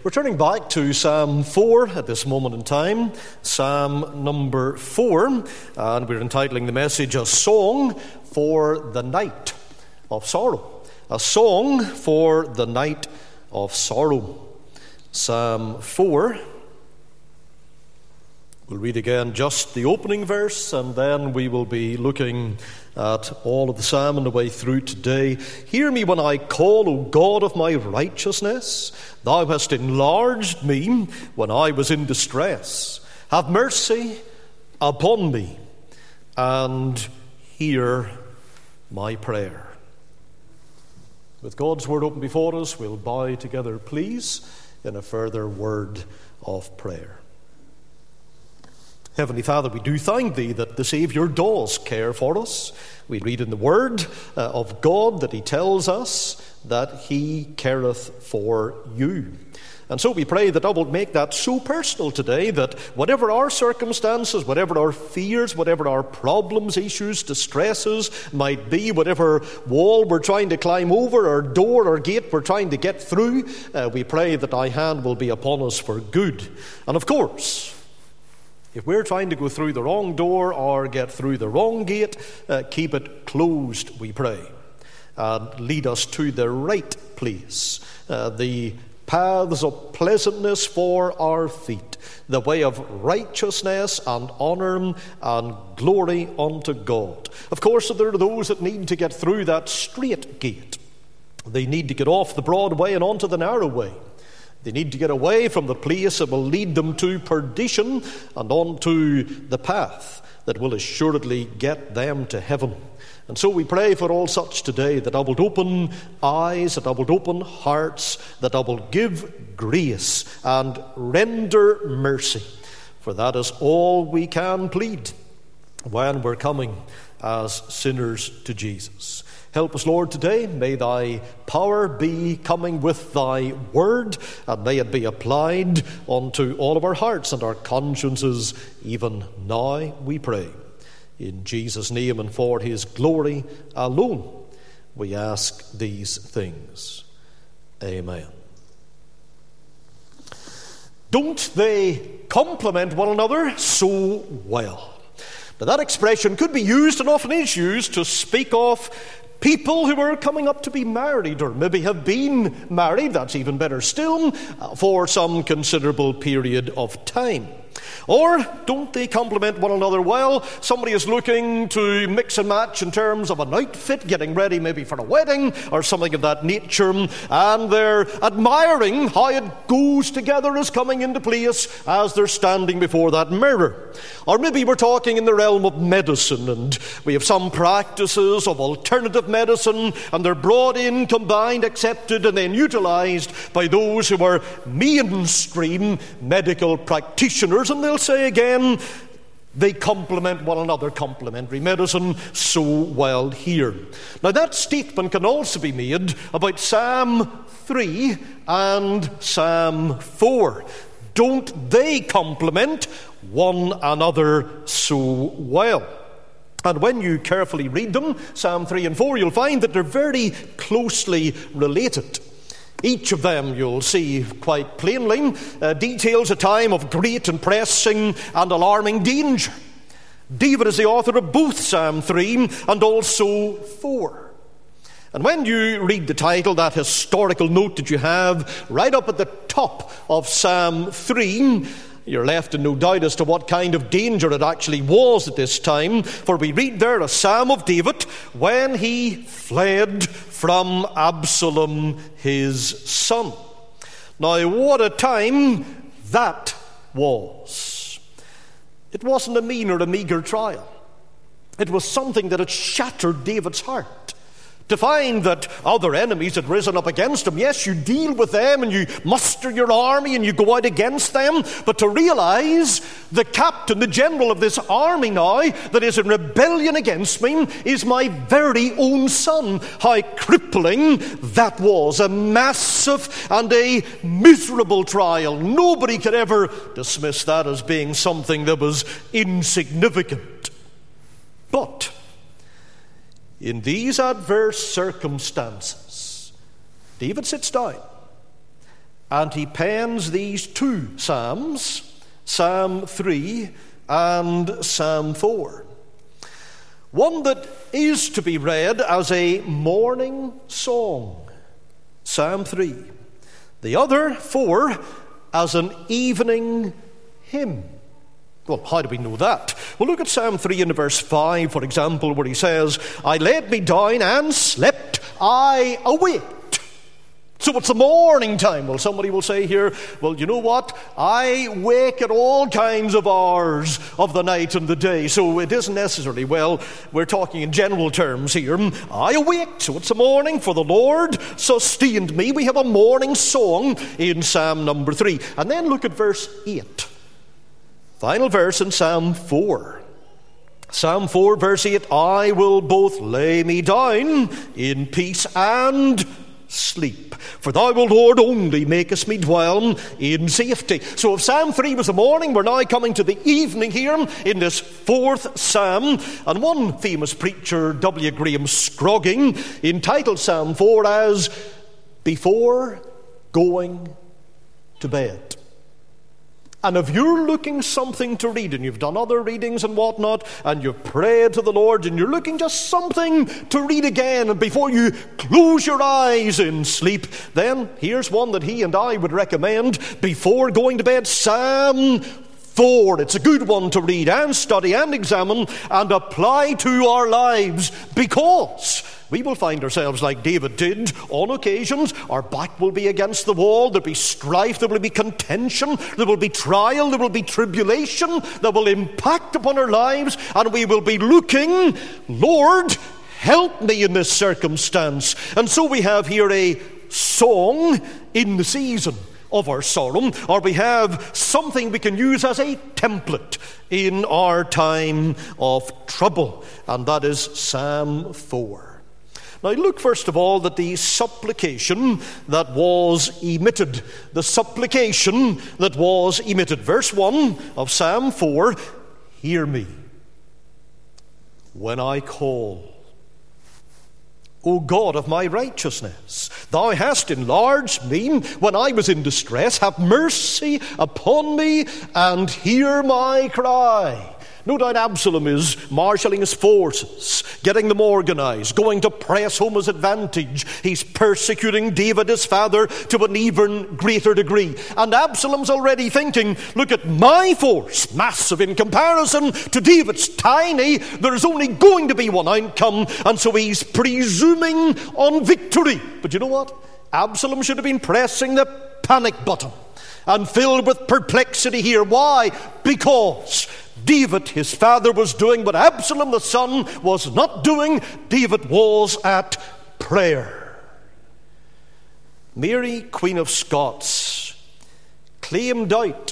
We're turning back to Psalm 4 at this moment in time, Psalm number 4, and we're entitling the message, A Song for the Night of Sorrow. A Song for the Night of Sorrow. Psalm 4. We'll read again just the opening verse, and then we will be looking at all of the psalm on the way through today. Hear me when I call, O God of my righteousness. Thou hast enlarged me when I was in distress. Have mercy upon me, and hear my prayer. With God's word open before us, we'll bow together, please, in a further word of prayer. Heavenly Father, we do thank Thee that the Saviour does care for us. We read in the Word of God that He tells us that He careth for you. And so we pray that Thou wilt make that so personal today that whatever our circumstances, whatever our fears, whatever our problems, issues, distresses might be, whatever wall we're trying to climb over, or door or gate we're trying to get through, we pray that Thy hand will be upon us for good. And of course, if we're trying to go through the wrong door or get through the wrong gate, keep it closed, we pray. And lead us to the right place, the paths of pleasantness for our feet, the way of righteousness and honour and glory unto God. Of course, there are those that need to get through that straight gate. They need to get off the broad way and onto the narrow way. They need to get away from the place that will lead them to perdition and onto the path that will assuredly get them to heaven. And so we pray for all such today, that Thou wilt open eyes, that Thou wilt open hearts, that Thou wilt give grace and render mercy. For that is all we can plead when we're coming as sinners to Jesus. Help us, Lord, today. May Thy power be coming with Thy word, and may it be applied unto all of our hearts and our consciences even now, we pray. In Jesus' name and for His glory alone, we ask these things. Amen. Don't they complement one another so well? Now, that expression could be used, and often is used, to speak of people who are coming up to be married, or maybe have been married, that's even better still, for some considerable period of time. Or don't they complement one another well? Somebody is looking to mix and match in terms of an outfit, getting ready maybe for a wedding or something of that nature, and they're admiring how it goes together as coming into place as they're standing before that mirror. Or maybe we're talking in the realm of medicine, and we have some practices of alternative medicine, and they're brought in, combined, accepted, and then utilised by those who are mainstream medical practitioners. And they'll say again, they complement one another, complementary medicine, so well here. Now, that statement can also be made about Psalm 3 and Psalm 4. Don't they complement one another so well? And when you carefully read them, Psalm 3 and 4, you'll find that they're very closely related. Each of them, you'll see quite plainly, details a time of great and pressing and alarming danger. David is the author of both Psalm 3 and also 4. And when you read the title, that historical note that you have right up at the top of Psalm 3, you're left in no doubt as to what kind of danger it actually was at this time. For we read there a psalm of David when he fled from Absalom his son. Now, what a time that was. It wasn't a mean or a meagre trial. It was something that had shattered David's heart. To find that other enemies had risen up against him. Yes, you deal with them and you muster your army and you go out against them. But to realize the captain, the general of this army now that is in rebellion against me is my very own son. How crippling that was. A massive and a miserable trial. Nobody could ever dismiss that as being something that was insignificant. But in these adverse circumstances, David sits down and he pens these two psalms, Psalm 3 and Psalm 4. One that is to be read as a morning song, Psalm 3. The other 4 as an evening hymn. Well, how do we know that? Well, look at Psalm 3 in verse 5, for example, where he says, I laid me down and slept, I awaked. So it's the morning time. Well, somebody will say here, well, you know what? I wake at all kinds of hours of the night and the day, so it isn't necessarily, well, we're talking in general terms here. I awaked, so it's the morning, for the Lord sustained me. We have a morning song in Psalm number 3. And then look at verse 8. Final verse in Psalm 4. Psalm 4, verse 8, I will both lay me down in peace and sleep. For thou, O Lord, only makest me dwell in safety. So if Psalm 3 was the morning, we're now coming to the evening here in this 4th Psalm. And one famous preacher, W. Graham Scrogging, entitled Psalm 4 as Before Going to Bed. And if you're looking something to read, and you've done other readings and whatnot, and you've prayed to the Lord, and you're looking just something to read again, and before you close your eyes in sleep, then here's one that he and I would recommend before going to bed, Psalm 4. It's a good one to read and study and examine and apply to our lives, because we will find ourselves like David did on occasions. Our back will be against the wall. There'll be strife. There will be contention. There will be trial. There will be tribulation that will impact upon our lives. And we will be looking, Lord, help me in this circumstance. And so we have here a song in the season of our sorrow, or we have something we can use as a template in our time of trouble. And that is Psalm 4. Now look first of all at the supplication that was emitted. The supplication that was emitted. Verse 1 of Psalm 4, hear me when I call. O God of my righteousness, thou hast enlarged me when I was in distress. Have mercy upon me and hear my cry. No doubt Absalom is marshalling his forces, getting them organized, going to press home his advantage. He's persecuting David, his father, to an even greater degree. And Absalom's already thinking, look at my force, massive in comparison to David's tiny. There's only going to be one outcome. And so he's presuming on victory. But you know what? Absalom should have been pressing the panic button and filled with perplexity here. Why? Because David, his father, was doing what Absalom, the son, was not doing. David was at prayer. Mary, Queen of Scots, claimed out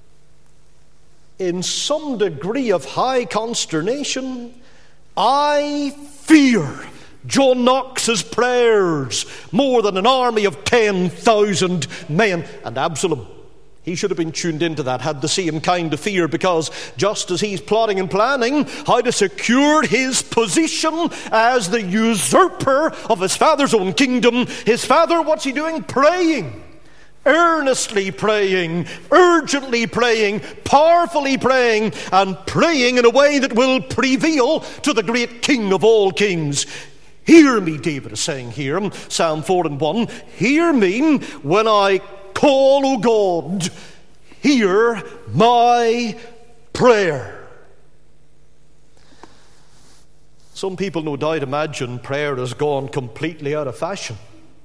in some degree of high consternation, I fear John Knox's prayers more than an army of 10,000 men. And Absalom, he should have been tuned into that, had the same kind of fear, because just as he's plotting and planning how to secure his position as the usurper of his father's own kingdom, his father, what's he doing? Praying. Earnestly praying, urgently praying, powerfully praying, and praying in a way that will prevail to the great King of all kings. Hear me, David is saying here, Psalm 4 and 1, hear me when I call, O God, hear my prayer. Some people no doubt imagine prayer has gone completely out of fashion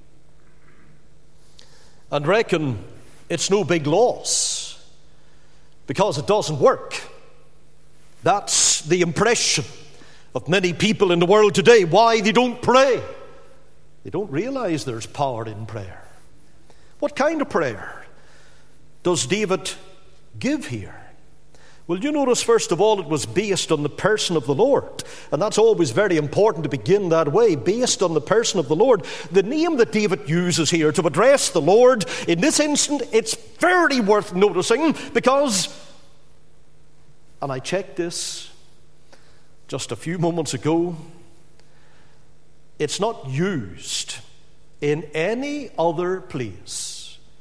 and reckon it's no big loss because it doesn't work. That's the impression of many people in the world today. Why they don't pray? They don't realize there's power in prayer. What kind of prayer does David give here? Well, you notice, first of all, it was based on the person of the Lord. And that's always very important to begin that way, based on the person of the Lord. The name that David uses here to address the Lord, in this instant, it's very worth noticing because, and I checked this just a few moments ago, it's not used in any other place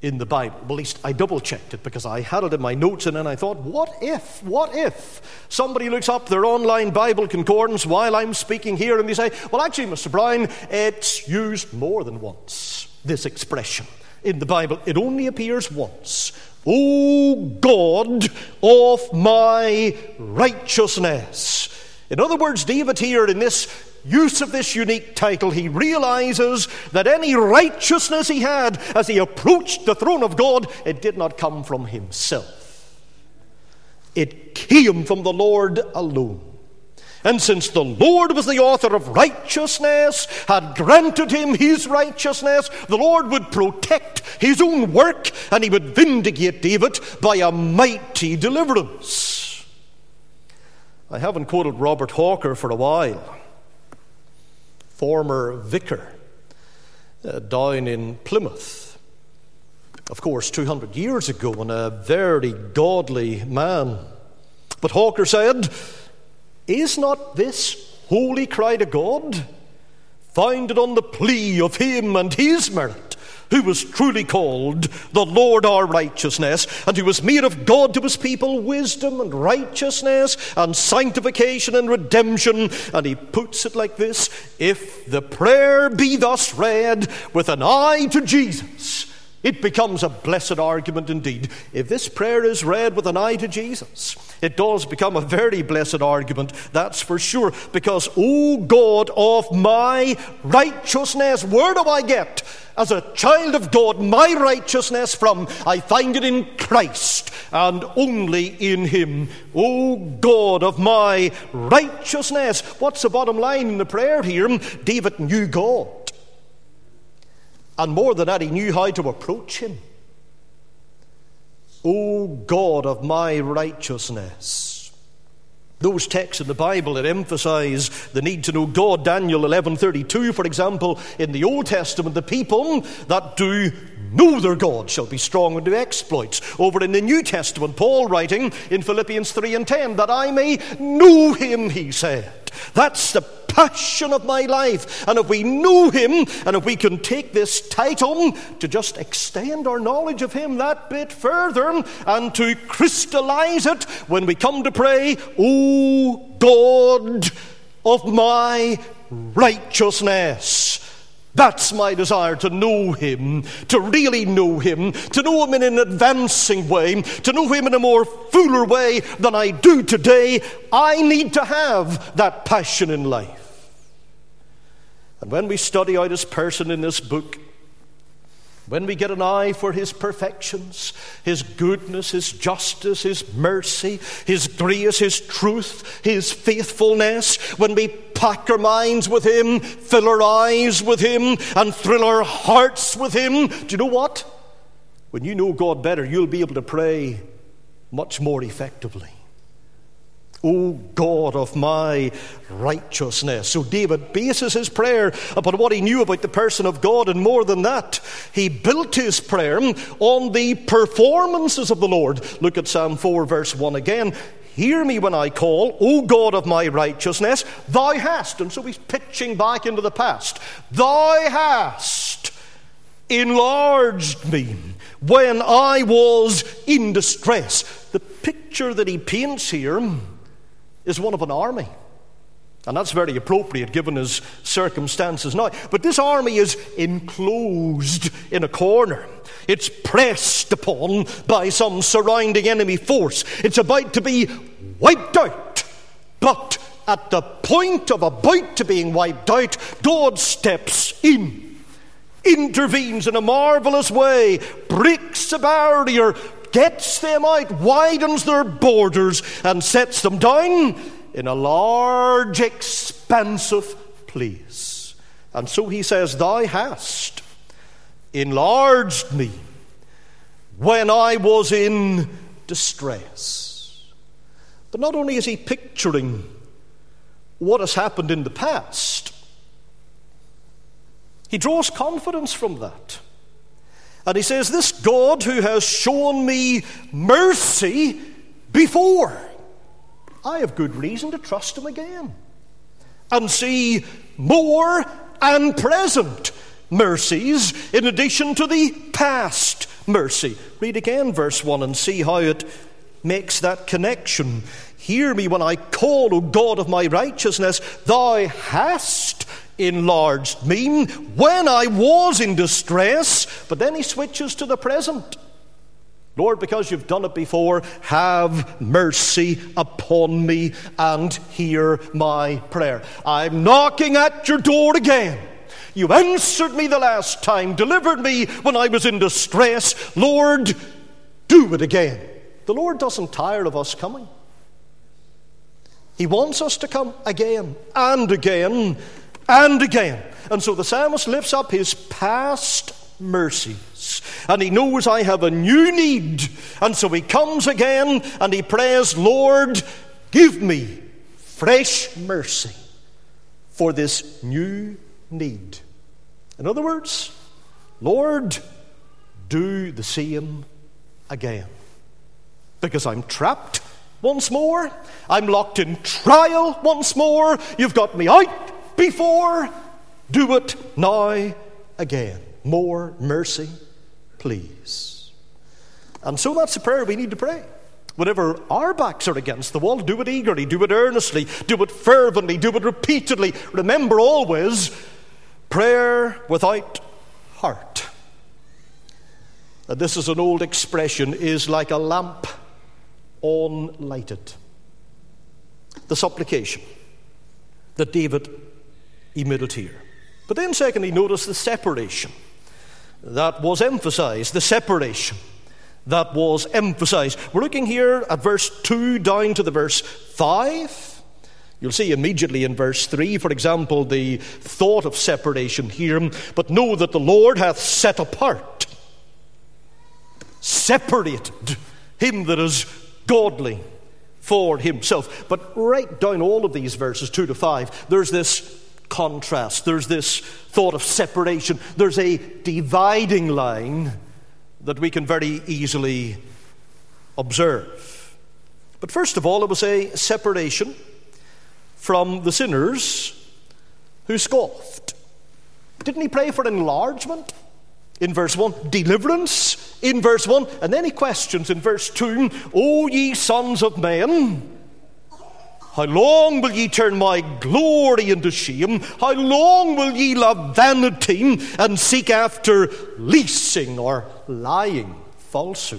in the Bible. Well, at least I double-checked it because I had it in my notes, and then I thought, what if somebody looks up their online Bible concordance while I'm speaking here and they say, well, actually, Mr. Brown, it's used more than once, this expression in the Bible. It only appears once. O God of my righteousness. In other words, David here in this use of this unique title, he realizes that any righteousness he had as he approached the throne of God, it did not come from himself. It came from the Lord alone. And since the Lord was the author of righteousness, had granted him his righteousness, the Lord would protect his own work, and he would vindicate David by a mighty deliverance. I haven't quoted Robert Hawker for a while. Former vicar down in Plymouth, of course 200 years ago, and a very godly man. But Hawker said, is not this holy cry to God, founded on the plea of him and his merit, who was truly called the Lord our righteousness, and who was made of God to his people wisdom and righteousness and sanctification and redemption? And he puts it like this: if the prayer be thus read with an eye to Jesus, it becomes a blessed argument indeed. If this prayer is read with an eye to Jesus, it does become a very blessed argument, that's for sure. Because, O God of my righteousness, where do I get, as a child of God, my righteousness from? I find it in Christ and only in him. O God of my righteousness. What's the bottom line in the prayer here? David knew God. And more than that, he knew how to approach him. O God of my righteousness. Those texts in the Bible that emphasize the need to know God, Daniel 11:32, for example, in the Old Testament, the people that do know their God shall be strong and do exploits. Over in the New Testament, Paul writing in Philippians 3:10, that I may know him, he said. That's the passion of my life. And if we know him, and if we can take this title to just extend our knowledge of him that bit further, and to crystallize it when we come to pray, O God of my righteousness. That's my desire, to know him, to really know him, to know him in an advancing way, to know him in a more fuller way than I do today. I need to have that passion in life. And when we study out his person in this book, when we get an eye for his perfections, his goodness, his justice, his mercy, his grace, his truth, his faithfulness, when we pack our minds with him, fill our eyes with him, and thrill our hearts with him, do you know what? When you know God better, you'll be able to pray much more effectively. O God of my righteousness. So David bases his prayer upon what he knew about the person of God, and more than that, he built his prayer on the performances of the Lord. Look at Psalm 4 verse 1 again. Hear me when I call, O God of my righteousness, thou hast. And so he's pitching back into the past. Thou hast enlarged me when I was in distress. The picture that he paints here is one of an army. And that's very appropriate given his circumstances now. But this army is enclosed in a corner. It's pressed upon by some surrounding enemy force. It's about to be wiped out. But at the point of about to being wiped out, God steps in, intervenes in a marvelous way, breaks the barrier, gets them out, widens their borders, and sets them down in a large, expansive place. And so he says, thou hast enlarged me when I was in distress. But not only is he picturing what has happened in the past, he draws confidence from that. And he says, this God who has shown me mercy before, I have good reason to trust him again and see more and present mercies in addition to the past mercy. Read again verse 1 and see how it makes that connection. Hear me when I call, O God of my righteousness. Thou hast enlarged me when I was in distress. But then he switches to the present. Lord, because you've done it before, have mercy upon me and hear my prayer. I'm knocking at your door again. You answered me the last time, delivered me when I was in distress. Lord, do it again. The Lord doesn't tire of us coming. He wants us to come again and again and again. And so the psalmist lifts up his past mercies, and he knows I have a new need, and so he comes again and he prays, Lord, give me fresh mercy for this new need. In other words, Lord, do the same again, because I'm trapped once more, I'm locked in trial once more, you've got me out before, do it now again. More mercy, please. And so that's the prayer we need to pray. Whenever our backs are against the wall, do it eagerly, do it earnestly, do it fervently, do it repeatedly. Remember always, prayer without heart. And this is an old expression, is like a lamp unlighted. The supplication that David emitted here. But then secondly, notice the separation that was emphasized, the separation that was emphasized. We're looking here at verse 2 down to the verse 5. You'll see immediately in verse 3, for example, the thought of separation here. But know that the Lord hath set apart, separated him that is godly for himself. But right down all of these verses, 2 to 5, there's this contrast, there's this thought of separation, there's a dividing line that we can very easily observe. But first of all, it was a separation from the sinners who scoffed. Didn't he pray for enlargement in verse 1, deliverance in verse 1, and then he questions in verse 2, O ye sons of men, how long will ye turn my glory into shame? How long will ye love vanity and seek after leasing or lying, falsehood?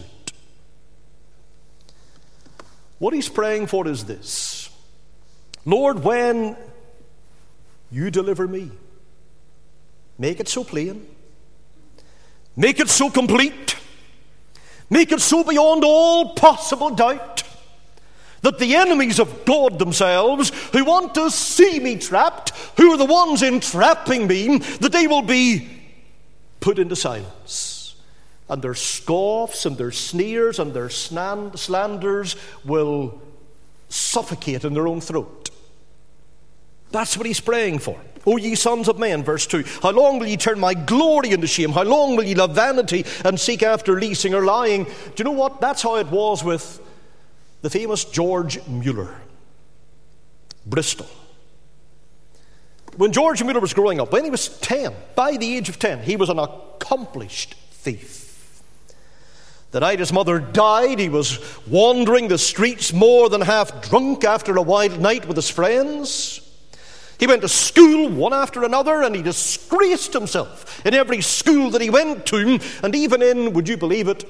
What he's praying for is this: Lord, when you deliver me, make it so plain, make it so complete, make it so beyond all possible doubt, that the enemies of God themselves, who want to see me trapped, who are the ones entrapping me, that they will be put into silence. And their scoffs and their sneers and their slanders will suffocate in their own throat. That's what he's praying for. O ye sons of men, verse 2, how long will ye turn my glory into shame? How long will ye love vanity and seek after leasing or lying? Do you know what? That's how it was with the famous George Mueller, Bristol. When George Mueller was growing up, when he was 10, by the age of 10, he was an accomplished thief. The night his mother died, he was wandering the streets more than half drunk after a wild night with his friends. He went to school one after another, and he disgraced himself in every school that he went to, and even in, would you believe it,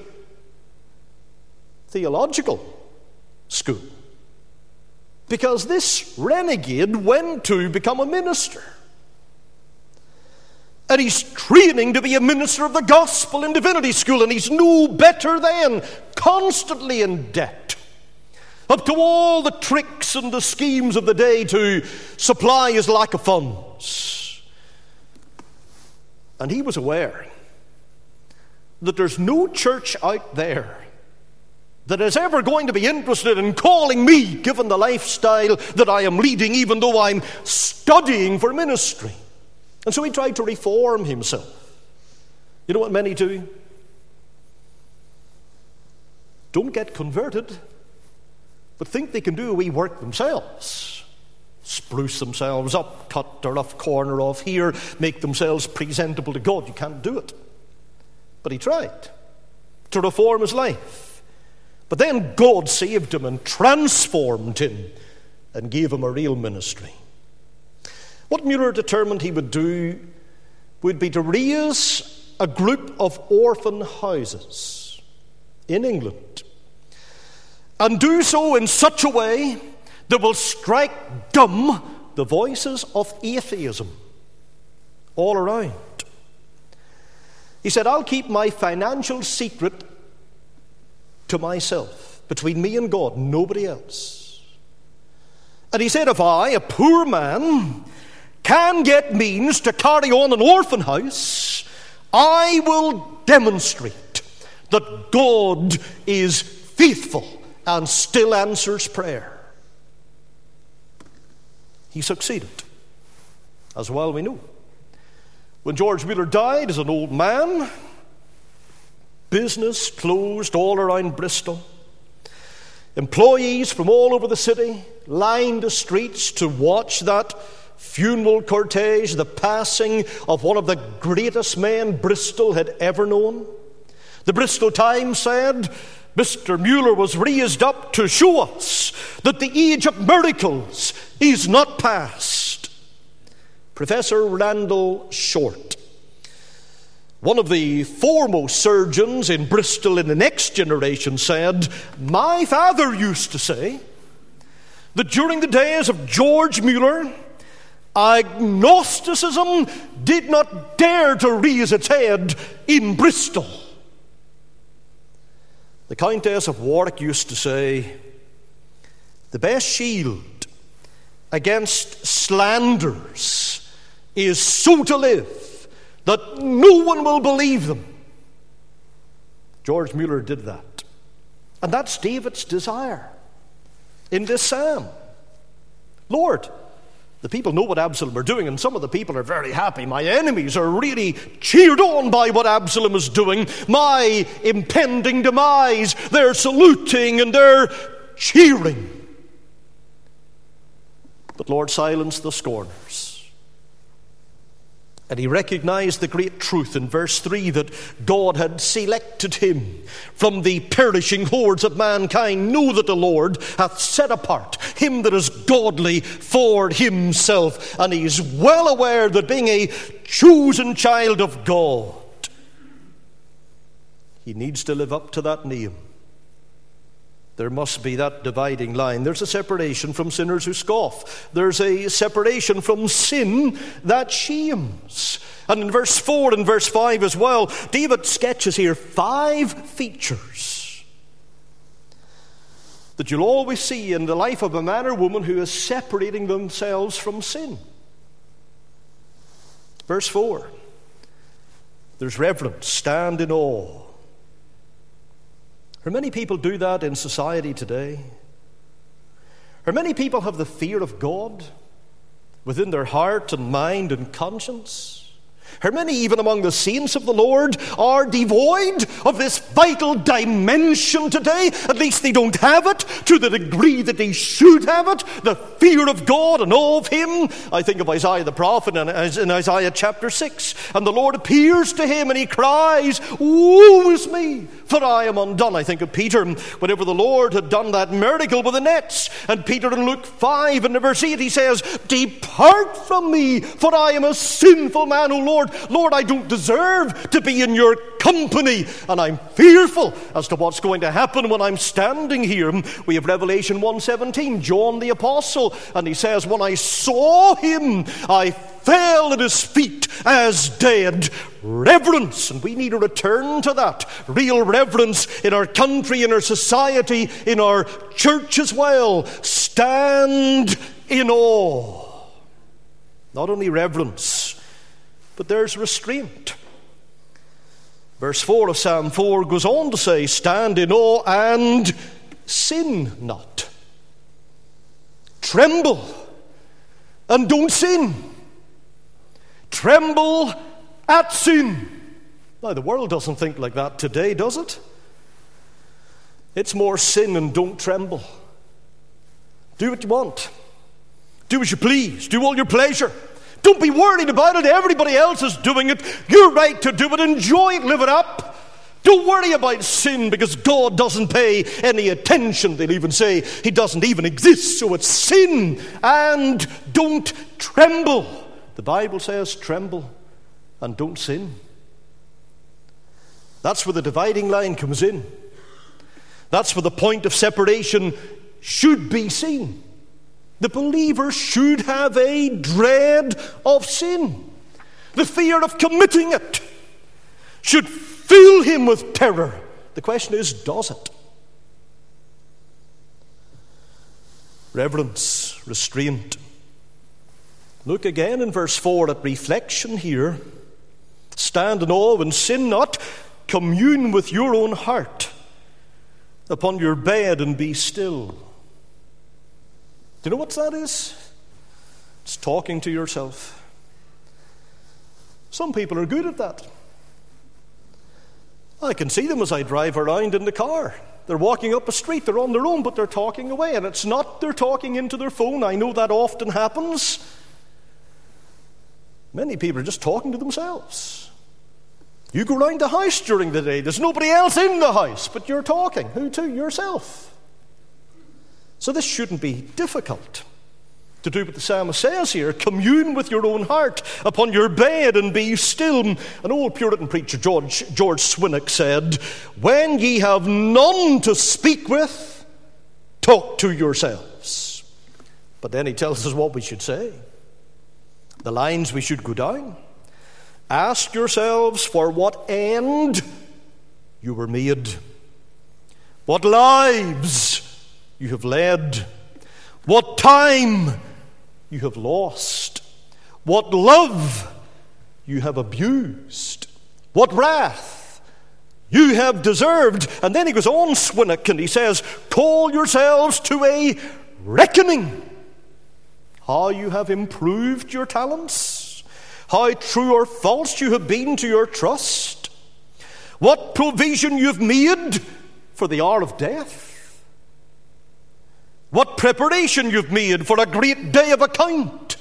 theological school. Because this renegade went to become a minister. And he's training to be a minister of the gospel in divinity school, and he's no better than constantly in debt, up to all the tricks and the schemes of the day to supply his lack of funds. And he was aware that there's no church out there that is ever going to be interested in calling me, given the lifestyle that I am leading, even though I'm studying for ministry. And so he tried to reform himself. You know what many do? Don't get converted, but think they can do a wee work themselves. Spruce themselves up, cut a rough corner off here, make themselves presentable to God. You can't do it. But he tried. to reform his life. But then God saved him and transformed him and gave him a real ministry. What Mueller determined he would do would be to raise a group of orphan houses in England, and do so in such a way that will strike dumb the voices of atheism all around. He said, I'll keep my financial secret to myself, between me and God, nobody else. And he said, if I, a poor man, can get means to carry on an orphan house, I will demonstrate that God is faithful and still answers prayer. He succeeded, as well we know. When George Mueller died as an old man, business closed all around Bristol. Employees from all over the city lined the streets to watch that funeral cortege, the passing of one of the greatest men Bristol had ever known. The Bristol Times said, Mr. Mueller was raised up to show us that the age of miracles is not past. Professor Randall Short, one of the foremost surgeons in Bristol in the next generation, said, my father used to say that during the days of George Mueller, agnosticism did not dare to raise its head in Bristol. The Countess of Warwick used to say, the best shield against slanders is so to live that no one will believe them. George Mueller did that. And that's David's desire in this psalm. Lord, the people know what Absalom are doing, and some of the people are very happy. My enemies are really cheered on by what Absalom is doing. My impending demise, they're saluting and they're cheering. But Lord silenced the scorners. And he recognized the great truth in verse 3 that God had selected him from the perishing hordes of mankind. Know that the Lord hath set apart him that is godly for himself. And he's well aware that being a chosen child of God, he needs to live up to that name. There must be that dividing line. There's a separation from sinners who scoff. There's a separation from sin that shames. And in verse 4 and verse 5 as well, David sketches here 5 features that you'll always see in the life of a man or woman who is separating themselves from sin. Verse 4, there's reverence, stand in awe. How many people do that in society today? How many people have the fear of God within their heart and mind and conscience? How many, even among the saints of the Lord, are devoid of this vital dimension today? At least they don't have it to the degree that they should have it, the fear of God and awe of Him. I think of Isaiah the prophet in Isaiah chapter 6. And the Lord appears to him and he cries, woe is me, for I am undone. I think of Peter, whenever the Lord had done that miracle with the nets. And Peter in Luke 5 and verse 8, he says, depart from me, for I am a sinful man, O Lord. Lord, I don't deserve to be in your company, and I'm fearful as to what's going to happen when I'm standing here. We have Revelation 1:17, John the Apostle, and he says, when I saw him, I fell at his feet as dead. Reverence, and we need to return to that real reverence in our country, in our society, in our church as well. Stand in awe. Not only reverence, but there's restraint. Verse 4 of Psalm 4 goes on to say, stand in awe and sin not. Tremble and don't sin. Tremble at sin. Now, the world doesn't think like that today, does it? It's more sin and don't tremble. Do what you want. Do as you please. Do all your pleasure. Don't be worried about it. Everybody else is doing it. You're right to do it. Enjoy it. Live it up. Don't worry about sin because God doesn't pay any attention. They'll even say he doesn't even exist, so it's sin. And don't tremble. The Bible says tremble and don't sin. That's where the dividing line comes in. That's where the point of separation should be seen. The believer should have a dread of sin. The fear of committing it should fill him with terror. The question is, does it? Reverence, restraint. Look again in verse 4 at reflection here. Stand in awe and sin not. Commune with your own heart upon your bed and be still. Do you know what that is? It's talking to yourself. Some people are good at that. I can see them as I drive around in the car. They're walking up a street, they're on their own, but they're talking away. And it's not they're talking into their phone. I know that often happens. Many people are just talking to themselves. You go around the house during the day, there's nobody else in the house, but you're talking. Who to? Yourself. So this shouldn't be difficult to do what the psalmist says here. Commune with your own heart upon your bed and be still. An old Puritan preacher, George Swinnock, said, when ye have none to speak with, talk to yourselves. But then he tells us what we should say. The lines we should go down. Ask yourselves for what end you were made. What lives you have led. What time you have lost. What love you have abused. What wrath you have deserved. And then he goes on, Swinnock, and he says, call yourselves to a reckoning. How you have improved your talents. How true or false you have been to your trust. What provision you've made for the hour of death. What preparation you've made for a great day of account.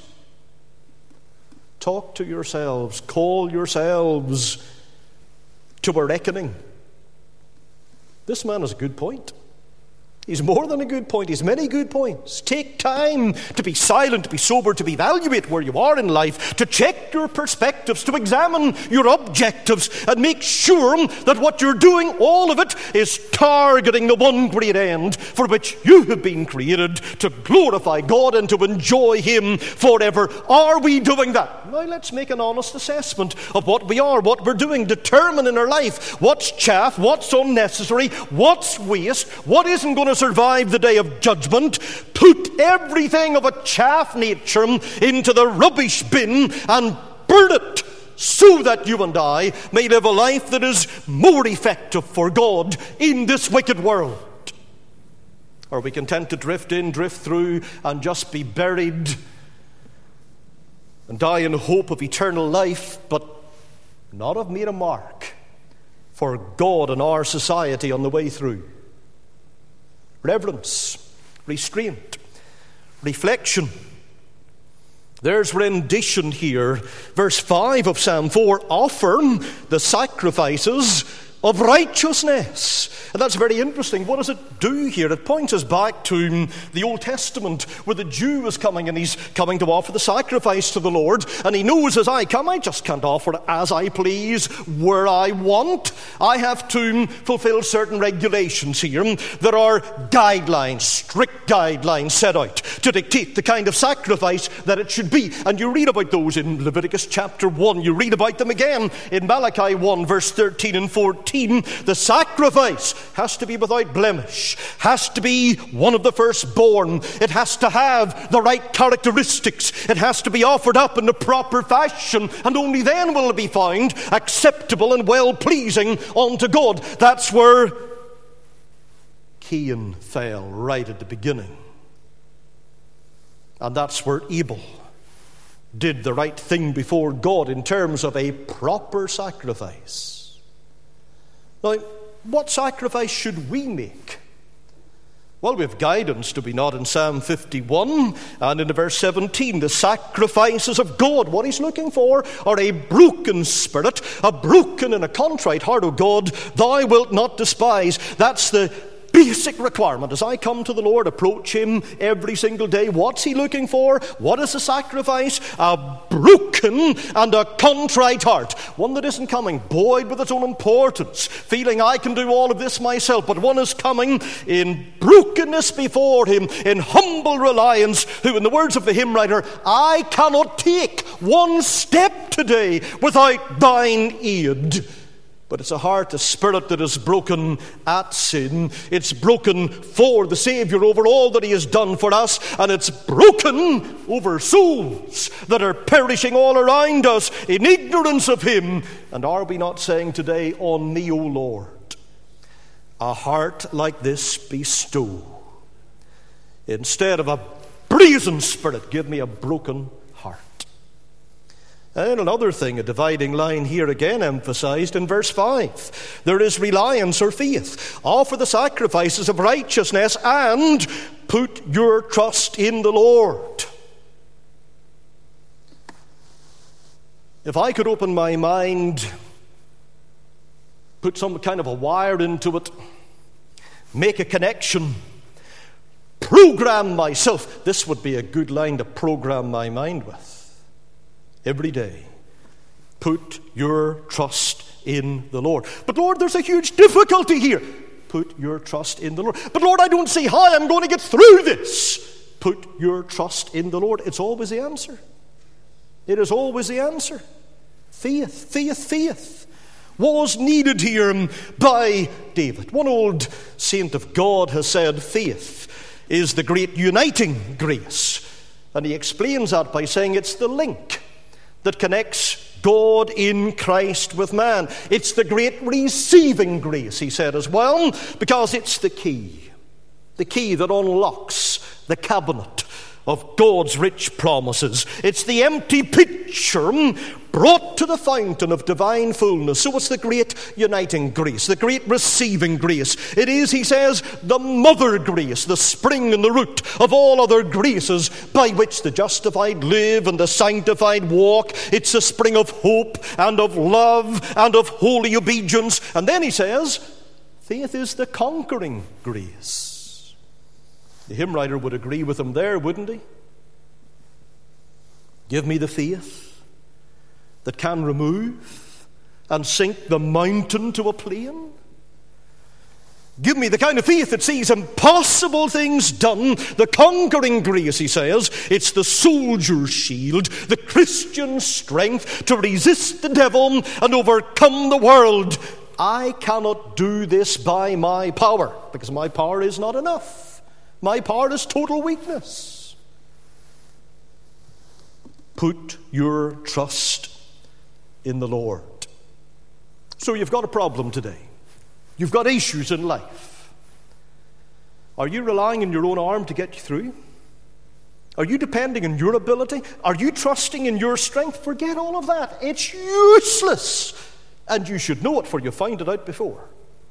Talk to yourselves, call yourselves to a reckoning. This man has a good point. He's more than a good point. He's many good points. Take time to be silent, to be sober, to evaluate where you are in life, to check your perspectives, to examine your objectives, and make sure that what you're doing, all of it, is targeting the one great end for which you have been created, to glorify God and to enjoy Him forever. Are we doing that? Now let's make an honest assessment of what we are, what we're doing. Determine in our life what's chaff, what's unnecessary, what's waste, what isn't going to survive the day of judgment. Put everything of a chaff nature into the rubbish bin and burn it, so that you and I may live a life that is more effective for God in this wicked world. Are we content to drift in, drift through, and just be buried and die in hope of eternal life, but not have made a mark for God and our society on the way through? Reverence, restraint, reflection. There's rendition here. Verse 5 of Psalm 4, offer the sacrifices of righteousness. And that's very interesting. What does it do here? It points us back to the Old Testament, where the Jew is coming and he's coming to offer the sacrifice to the Lord. And he knows, as I come, I just can't offer it as I please, where I want. I have to fulfill certain regulations here. There are guidelines, strict guidelines set out to dictate the kind of sacrifice that it should be. And you read about those in Leviticus chapter 1. You read about them again in Malachi 1, verse 13 and 14. The sacrifice has to be without blemish, has to be one of the firstborn. It has to have the right characteristics. It has to be offered up in the proper fashion, and only then will it be found acceptable and well-pleasing unto God. That's where Cain fell, right at the beginning. And that's where Abel did the right thing before God in terms of a proper sacrifice. Now, what sacrifice should we make? Well, we have guidance, do we not, in Psalm 51 and in verse 17. The sacrifices of God, what he's looking for, are a broken spirit, a broken and a contrite heart, O God, thou wilt not despise. That's the basic requirement. As I come to the Lord, approach him every single day, what's he looking for? What is the sacrifice? A broken and a contrite heart. One that isn't coming buoyed with its own importance, feeling I can do all of this myself, but one is coming in brokenness before him, in humble reliance, who, in the words of the hymn writer, I cannot take one step today without thine aid. But it's a heart, a spirit that is broken at sin. It's broken for the Savior over all that he has done for us. And it's broken over souls that are perishing all around us in ignorance of him. And are we not saying today, on me, O Lord, a heart like this bestow? Instead of a brazen spirit, give me a broken heart. And another thing, a dividing line here again emphasized in verse 5. There is reliance or faith. Offer the sacrifices of righteousness and put your trust in the Lord. If I could open my mind, put some kind of a wire into it, make a connection, program myself, this would be a good line to program my mind with. Every day, put your trust in the Lord. But Lord, there's a huge difficulty here. Put your trust in the Lord. But Lord, I don't see how I'm going to get through this. Put your trust in the Lord. It's always the answer. It is always the answer. Faith, faith, faith was needed here by David. One old saint of God has said faith is the great uniting grace. And he explains that by saying it's the link that connects God in Christ with man. It's the great receiving grace, he said as well, because it's the key that unlocks the cabinet of God's rich promises. It's the empty pitcher brought to the fountain of divine fullness. So it's the great uniting grace, the great receiving grace. It is, he says, the mother grace, the spring and the root of all other graces by which the justified live and the sanctified walk. It's a spring of hope and of love and of holy obedience. And then he says, faith is the conquering grace. The hymn writer would agree with him there, wouldn't he? Give me the faith that can remove and sink the mountain to a plain. Give me the kind of faith that sees impossible things done. The conquering grace, he says, it's the soldier's shield, the Christian strength to resist the devil and overcome the world. I cannot do this by my power, because my power is not enough. My power is total weakness. Put your trust in the Lord. So you've got a problem today. You've got issues in life. Are you relying on your own arm to get you through? Are you depending on your ability? Are you trusting in your strength? Forget all of that. It's useless. And you should know it, for you found it out before.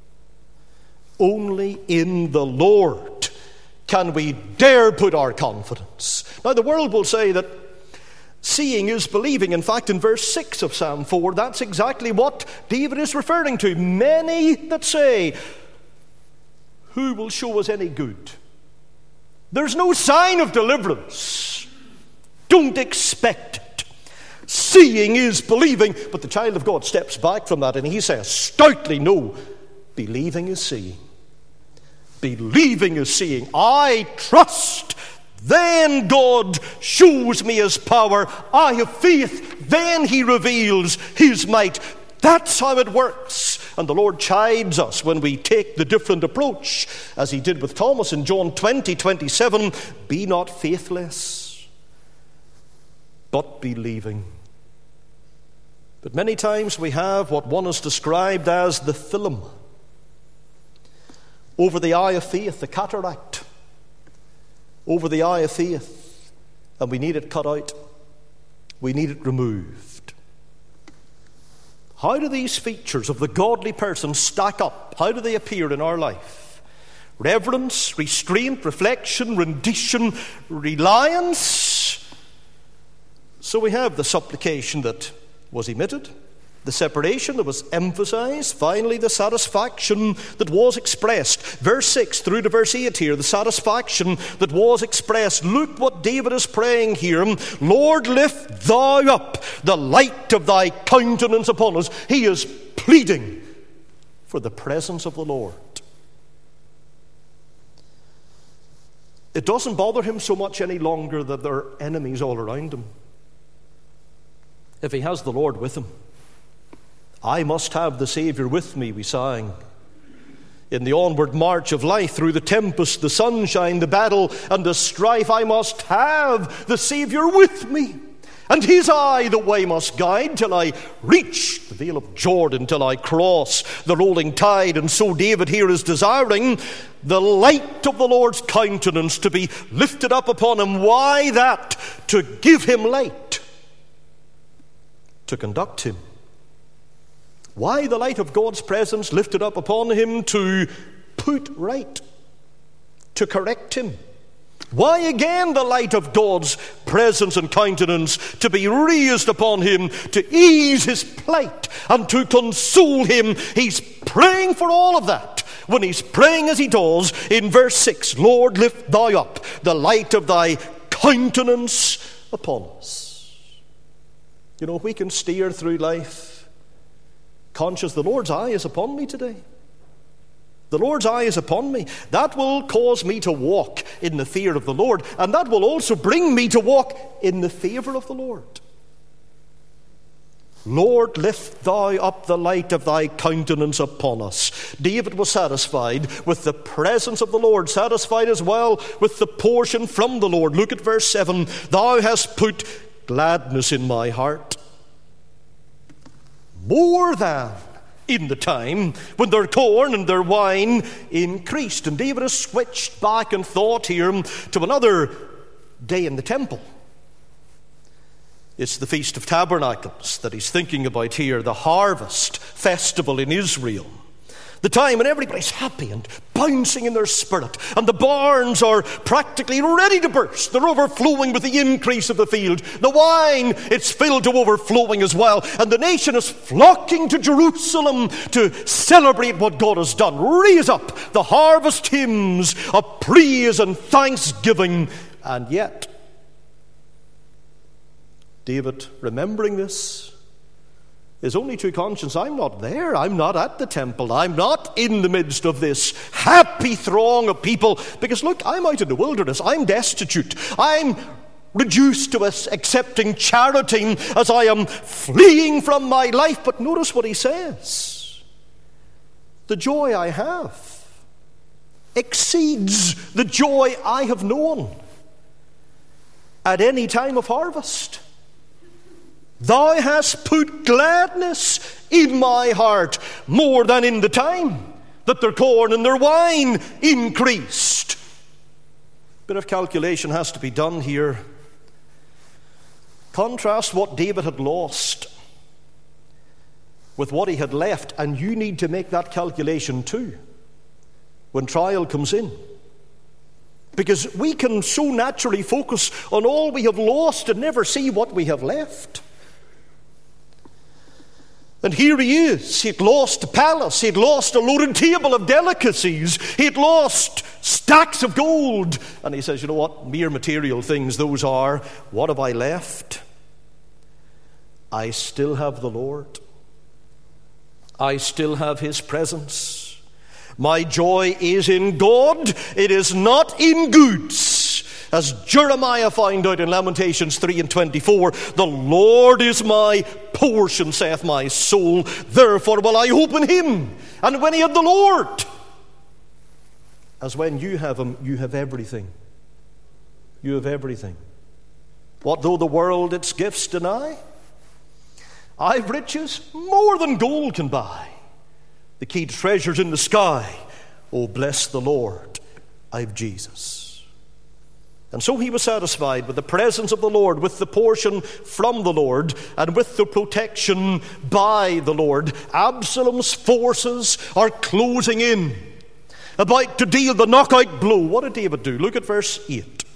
Only in the Lord can we dare put our confidence. Now, the world will say that seeing is believing. In fact, in verse 6 of Psalm 4, that's exactly what David is referring to. Many that say, who will show us any good? There's no sign of deliverance. Don't expect it. Seeing is believing. But the child of God steps back from that and he says stoutly, no, believing is seeing. Believing is seeing. I trust, then God shows me his power. I have faith, then he reveals his might. That's how it works. And the Lord chides us when we take the different approach, as he did with Thomas in John 20:27. Be not faithless, but believing. But many times we have what one has described as the film over the eye of faith, the cataract over the eye of faith, and we need it cut out. We need it removed. How do these features of the godly person stack up? How do they appear in our life? reverence, restraint, reflection, rendition, reliance. So we have the supplication that was emitted, the separation that was emphasized, finally the satisfaction that was expressed. Verse 6 through to verse 8 here, the satisfaction that was expressed. Look what David is praying here. Lord, lift thou up the light of thy countenance upon us. He is pleading for the presence of the Lord. It doesn't bother him so much any longer that there are enemies all around him. If he has the Lord with him, I must have the Savior with me, we sang. In the onward march of life, through the tempest, the sunshine, the battle, and the strife, I must have the Savior with me. And his eye the way must guide till I reach the vale of Jordan, till I cross the rolling tide. And so David here is desiring the light of the Lord's countenance to be lifted up upon him. Why that? To give him light, to conduct him. Why the light of God's presence lifted up upon him? To put right, to correct him. Why again the light of God's presence and countenance? To be raised upon him, to ease his plight and to console him. He's praying for all of that. When he's praying as he does in verse 6, Lord, lift thou up the light of thy countenance upon us. You know, we can steer through life conscious the Lord's eye is upon me today. The Lord's eye is upon me. That will cause me to walk in the fear of the Lord, and that will also bring me to walk in the favor of the Lord. Lord, lift thou up the light of thy countenance upon us. David was satisfied with the presence of the Lord, satisfied as well with the portion from the Lord. Look at verse 7. Thou hast put gladness in my heart, more than in the time when their corn and their wine increased. And David has switched back in thought here to another day in the temple. It's the Feast of Tabernacles that he's thinking about here, the harvest festival in Israel. The time when everybody's happy and bouncing in their spirit, and the barns are practically ready to burst. They're overflowing with the increase of the field. The wine, it's filled to overflowing as well. And the nation is flocking to Jerusalem to celebrate what God has done. Raise up the harvest hymns of praise and thanksgiving. And yet, David, remembering this, is only too conscious, I'm not there. I'm not at the temple. I'm not in the midst of this happy throng of people. Because look, I'm out in the wilderness. I'm destitute. I'm reduced to accepting charity as I am fleeing from my life. But notice what he says. The joy I have exceeds the joy I have known at any time of harvest. Thou hast put gladness in my heart, more than in the time that their corn and their wine increased. Bit of calculation has to be done here. Contrast what David had lost with what he had left, and you need to make that calculation too when trial comes in. Because we can so naturally focus on all we have lost and never see what we have left. And here he is. He'd lost a palace. He'd lost a loaded table of delicacies. He'd lost stacks of gold. And he says, you know what? Mere material things those are. What have I left? I still have the Lord. I still have his presence. My joy is in God. It is not in goods. As Jeremiah found out in Lamentations 3:24, the Lord is my portion, saith my soul, therefore will I hope in him. And when he had the Lord, as when you have him, you have everything. You have everything. What though the world its gifts deny? I've riches more than gold can buy. The key to treasures in the sky. Oh, bless the Lord, I've Jesus. And so he was satisfied with the presence of the Lord, with the portion from the Lord, and with the protection by the Lord. Absalom's forces are closing in. about to deal the knockout blow. What did David do? Look at verse 8.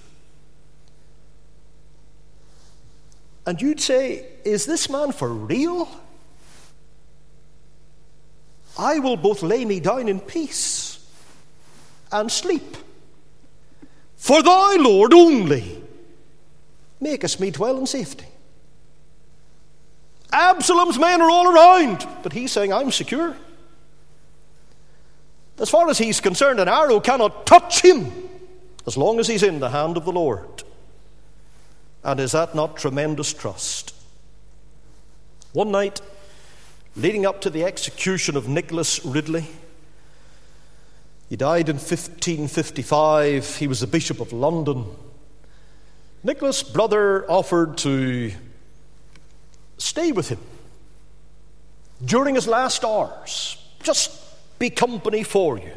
And you'd say, is this man for real? I will both lay me down in peace and sleep. For thou, Lord, only makest me dwell in safety. Absalom's men are all around, but he's saying, I'm secure. As far as he's concerned, an arrow cannot touch him as long as he's in the hand of the Lord. And is that not tremendous trust? One night, leading up to the execution of Nicholas Ridley, he died in 1555. He was the Bishop of London. Nicholas' brother offered to stay with him during his last hours. Just be company for you.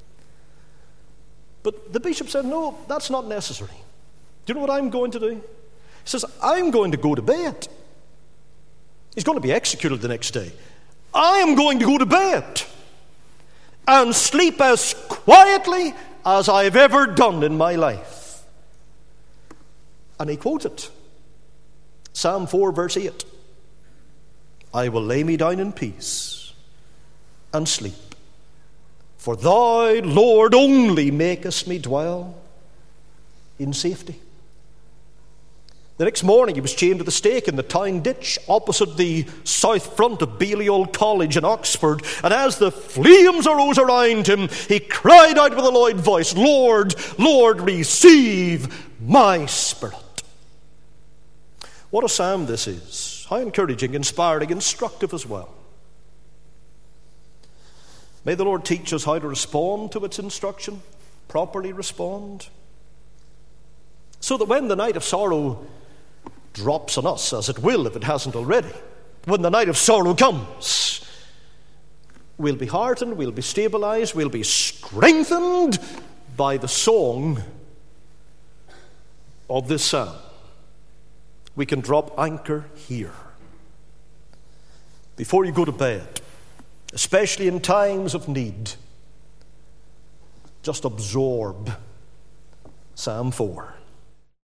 But the bishop said, no, that's not necessary. Do you know what I'm going to do? He says, I'm going to go to bed. He's going to be executed the next day. I am going to go to bed and sleep as quietly as I've ever done in my life. And he quoted Psalm 4, verse 8. I will lay me down in peace and sleep. For thou, Lord, only makest me dwell in safety. The next morning he was chained to the stake in the town ditch opposite the south front of Balliol College in Oxford. And as the flames arose around him, he cried out with a loud voice, Lord, Lord, receive my spirit. What a psalm this is. How encouraging, inspiring, instructive as well. May the Lord teach us how to respond to its instruction, properly respond, so that when the night of sorrow drops on us, as it will if it hasn't already, when the night of sorrow comes, we'll be heartened, we'll be stabilized, we'll be strengthened by the song of this psalm. We can drop anchor here. Before you go to bed, especially in times of need, just absorb Psalm 4.